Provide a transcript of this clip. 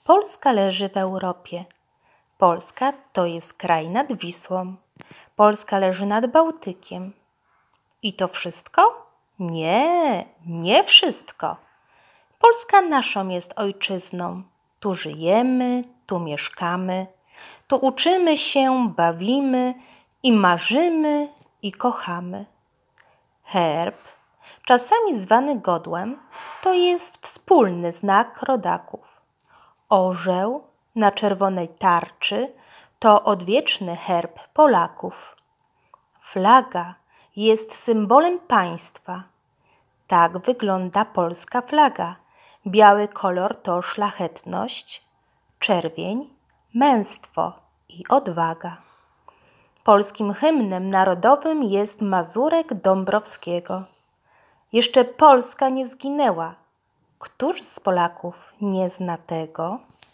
Polska leży w Europie. Polska to jest kraj nad Wisłą. Polska leży nad Bałtykiem. I to wszystko? Nie, nie wszystko. Polska naszą jest ojczyzną. Tu żyjemy, tu mieszkamy, tu uczymy się, bawimy i marzymy i kochamy. Herb, czasami zwany godłem, to jest wspólny znak rodaków. Orzeł na czerwonej tarczy to odwieczny herb Polaków. Flaga jest symbolem państwa. Tak wygląda polska flaga. Biały kolor to szlachetność, czerwień męstwo i odwaga. Polskim hymnem narodowym jest Mazurek Dąbrowskiego. Jeszcze Polska nie zginęła. Któż z Polaków nie zna tego?